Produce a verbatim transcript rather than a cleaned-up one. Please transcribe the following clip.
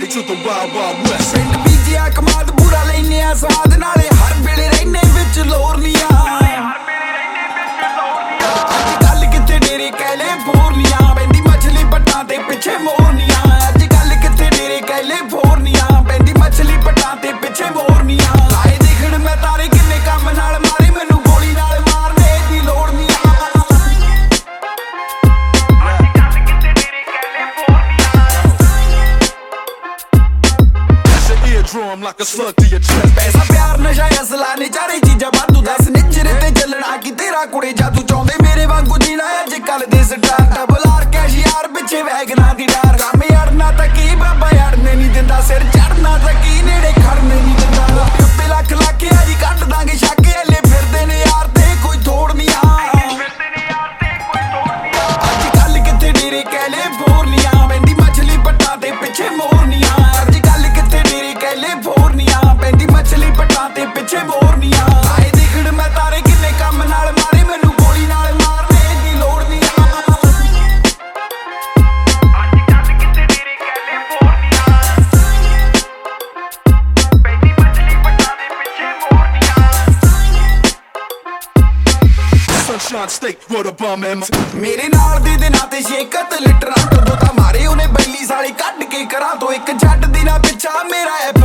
to the wild wild west. ਪਿੰਡ ਬੀਜਿਆ ਕਮਾਦ ਪੂਰਾ ਲੈਨੇ ਆ ਸਵਾਦ ਨਾਲੇ ਹਰ ਵੇਲੇ ਰਹਿਨੇ ਵਿੱਚ ਲੋਰਨੀਆਂ ਅੱਜ ਕੱਲ ਕਿੱਥੇ ਡੇਰੇ ਕਹਿਲੇ ਫੋਰਨੀਆਂ ਪੈਂਦੀ ਮਛਲੀ ਪੱਟਾਂ ਤੇ ਪਿੱਛੇ ਮੋਰਨੀਆਂ ਅੱਜ ਕੱਲ ਕਿੱਥੇ ਡੇਰੇ ਕਹਿਲੇ ਫੋਰਨੀਆਂ ਪੈਂਦੀ ਮਛਲੀ ਪੱਟਾਂ ਤੇ ਪਿੱਛੇ ਮੋਰਨੀਆਂ ਲਾਏ ਦੇਖਣ ਮੈਂ ਤਾਰੇ ਕਿੰਨੇ ਕੰਮ ਨਾਲ ਮਾਰੇ ਮੈਨੂੰ ਗੋਲੀ ਨਾਲ ਮਾਰਨੇ ਦੀ ਲੋੜ ਨਹੀਂ Drum like a slug to your chest. ਪੈਸਾ ਪਿਆਰ ਨਸ਼ਾ ਅਸਲਾ ਨੇ ਚਾਰੇ ਚੀਜ਼ਾਂ ਵਾਧੂ ਦੱਸ ਨਿਚਰੇ ਤੇ ਚੱਲਣਾ ਕੀ ਤੇਰਾ ਕੁੜੇ ਜਾਦੂ ਚਾਹੁੰਦੇ ਮੇਰੇ ਵਾਂਗੂ ਜੀਣਾ ਅੱਜ ਕੱਲ ਦੇ ਸਟਾਰ ਡਬਲ ਆਰ ਕੈਸ਼ ਯਾਰ ਪਿੱਛੇ ਵੈਗਨਾਂ ਦੀ ਡਾਰ ਕੰਮ ਅੜਨਾ ਤਾਂ ਕੀ ਬਾਬਾ ਅੜਨੇ ਨਹੀਂ ਦਿੰਦਾ ਸਿਰ ਚੜਨਾ ਤਾਂ ਕੀ ਨੇੜੇ ਖੜਨੇ ਨਹੀਂ ਦਿੰਦਾ ਕੱਪੇ ਲੱਖ ਲੱਖ ਆਜੀ ਕੱਢ ਦਾਂਗੇ ਛਾਕੇ ਹਲੇ ਫਿਰਦੇ ਨੇ ਯਾਰ ਤੇ ਕੋਈ ਥੋੜ ਨਹੀਂ ਆ ਅੱਜ ਕੱਲ ਕਿੱਥੇ ਡੇਰੇ ਕਹਿਲੇ ਫੋਰਨੀਆਂ ਪੈਂਦੀ ਮਛਲੀ ਪੱਟਾਂ ਤੇ ਪਿੱਛੇ ਮੋਰਨੀਆਂ ਅੱਜ ਕੱਲ ਕਿੱਥੇ ਡੇਰੇ ਕਹਿਲੇ ਫੋਰਨੀਆਂ ਪੈਂਦੀ ਮਛਲੀ ਪੱਟਾਂ ਤੇ ਪਿੱਛੇ ਮੋਰਨੀਆਂ ਆਏ ਦੇਖਣ ਮੈਂ ਤਾਰੇ ਕਿੰਨੇ ਕੰਮ ਨਾਲ ਮਾਰੇ ਮੈਨੂੰ ਗੋਲੀ ਨਾਲ ਮਾਰਨੇ ਦੀ ਲੋੜ ਨਹੀਂ ਅੱਜ ਕੱਲ ਕਿੱਥੇ ਡੇਰੇ ਕਹਿਲੇ ਫੋਰਨੀਆਂ ਪੈਂਦੀ ਮਛਲੀ ਪੱਟਾਂ ਤੇ ਪਿੱਛੇ ਮੋਰਨੀਆਂ Sunshine State, wrote a bum and ਮੇਰੇ ਨਾਲ ਦੇ ਦਿਨਾਂ ਤੇ ਛੇਕਤ ਲੀਟਰਾਂ ਤੋਂ ਤਾਂ ਮਾਰੇ ਉਹਨੇ ਬੈਲੀ ਸਾਲੇ ਕੱਢ ਕੇ ਕਰਾਂ ਤੋਂ ਇੱਕ ਜੱਟ ਦੀ ਨਾ ਪਿੱਛਾ ਮੇਰਾ